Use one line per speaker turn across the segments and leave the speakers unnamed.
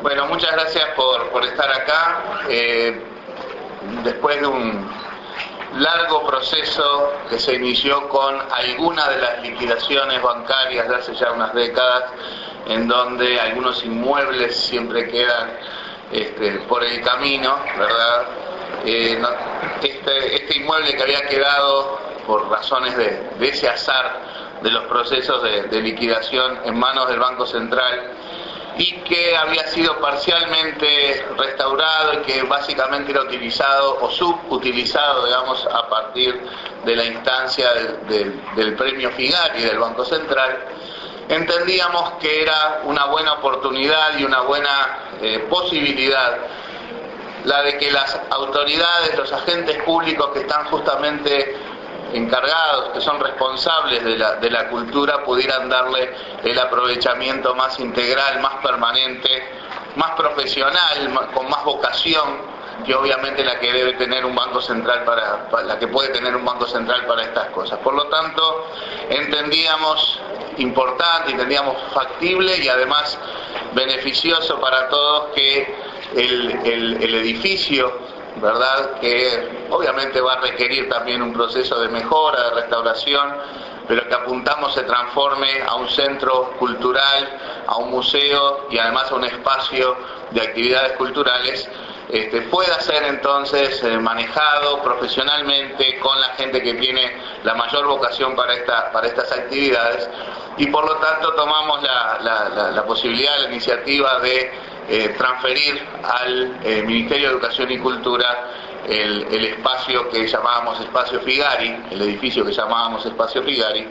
Bueno, muchas gracias por estar acá. Después de un largo proceso que se inició con algunas de las liquidaciones bancarias de hace ya unas décadas, en donde algunos inmuebles siempre quedan por el camino, ¿verdad? Este inmueble que había quedado por razones de ese azar de los procesos de liquidación en manos del Banco Central, y que había sido parcialmente restaurado y que básicamente era utilizado o subutilizado, digamos, a partir de la instancia del premio Figari del Banco Central. Entendíamos que era una buena oportunidad y una buena posibilidad la de que las autoridades, los agentes públicos que están justamente encargados, que son responsables de la cultura, pudieran darle el aprovechamiento más integral, más permanente, más profesional, con más vocación, que obviamente la que debe tener un banco central la que puede tener un banco central para estas cosas. Por lo tanto, entendíamos importante, entendíamos factible y además beneficioso para todos que el edificio, ¿verdad?, que obviamente va a requerir también un proceso de mejora, de restauración, pero que apuntamos se transforme a un centro cultural, a un museo y además a un espacio de actividades culturales, pueda ser entonces manejado profesionalmente con la gente que tiene la mayor vocación para estas actividades, y por lo tanto tomamos la posibilidad, la iniciativa de transferir al Ministerio de Educación y Cultura el espacio que llamábamos Espacio Figari, el edificio que llamábamos Espacio Figari,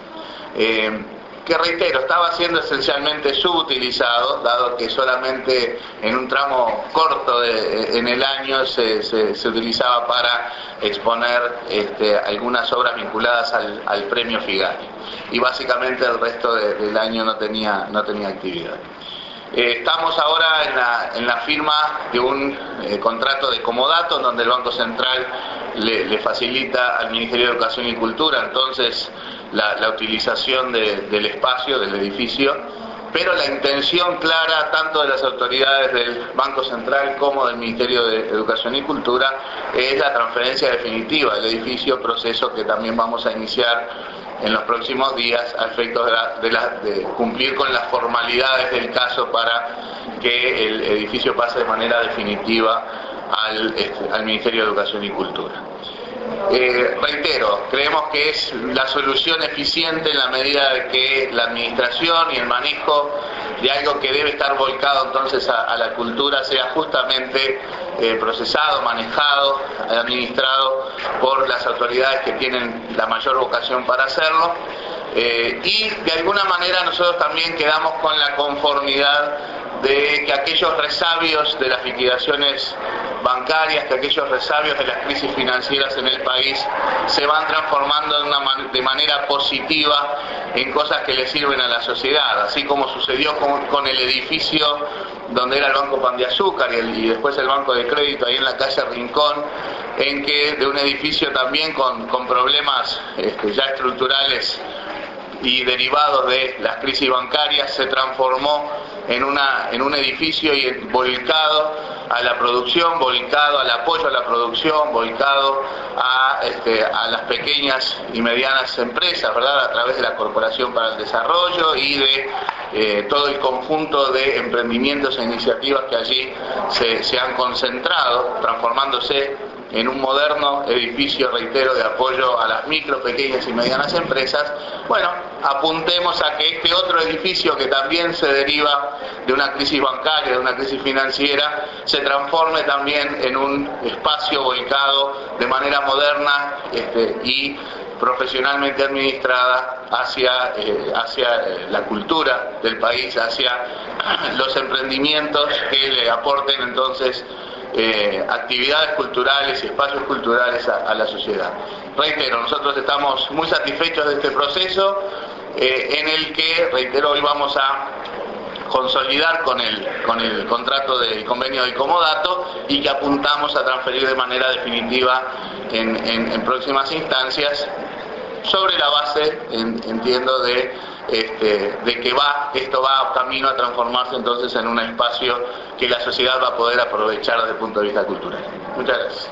que reitero, estaba siendo esencialmente subutilizado, dado que solamente en un tramo corto en el año se utilizaba para exponer algunas obras vinculadas al premio Figari, y básicamente el resto del año no tenía actividad. Estamos ahora en la firma de un contrato de comodato, donde el Banco Central le facilita al Ministerio de Educación y Cultura entonces la utilización del espacio, del edificio, pero la intención clara tanto de las autoridades del Banco Central como del Ministerio de Educación y Cultura es la transferencia definitiva del edificio, proceso que también vamos a iniciar en los próximos días a efectos de cumplir con las formalidades del caso para que el edificio pase de manera definitiva al Ministerio de Educación y Cultura. Reitero, creemos que es la solución eficiente en la medida de que la administración y el manejo de algo que debe estar volcado entonces a la cultura sea justamente procesado, manejado, administrado por las autoridades que tienen la mayor vocación para hacerlo, y de alguna manera nosotros también quedamos con la conformidad de que aquellos resabios de las liquidaciones bancarias, que aquellos resabios de las crisis financieras en el país se van transformando de manera positiva en cosas que le sirven a la sociedad, así como sucedió con el edificio donde era el Banco Pan de Azúcar y después el Banco de Crédito ahí en la calle Rincón, en que de un edificio también con problemas ya estructurales y derivados de las crisis bancarias se transformó en un edificio y volcado a la producción, volcado al apoyo a la producción, volcado a las pequeñas y medianas empresas, ¿verdad?, a través de la Corporación para el Desarrollo y de todo el conjunto de emprendimientos e iniciativas que allí se han concentrado, transformándose en un moderno edificio, reitero, de apoyo a las micro, pequeñas y medianas empresas. Bueno, apuntemos a que este otro edificio, que también se deriva de una crisis bancaria, de una crisis financiera, se transforme también en un espacio volcado de manera moderna y profesionalmente administrada hacia la cultura del país, hacia los emprendimientos que le aporten entonces actividades culturales y espacios culturales a la sociedad. Reitero, nosotros estamos muy satisfechos de este proceso en el que, reitero, hoy vamos a consolidar con el contrato del convenio de comodato y que apuntamos a transferir de manera definitiva en próximas instancias, sobre la base, entiendo, de de que esto va camino a transformarse entonces en un espacio que la sociedad va a poder aprovechar desde el punto de vista cultural. Muchas gracias.